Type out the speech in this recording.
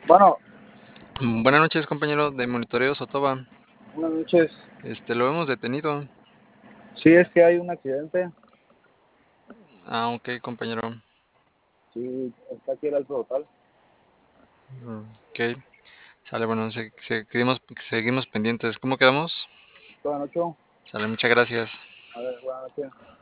Bueno, Buenas noches, compañero de monitoreo Sotoba. buenas noches. Lo hemos detenido. Sí, es que hay un accidente. Ok, compañero. Sí, está aquí el alto total. Ok, sale, bueno, seguimos pendientes. ¿Cómo quedamos? Buenas noches. Sale, muchas gracias. A ver, buenas noches.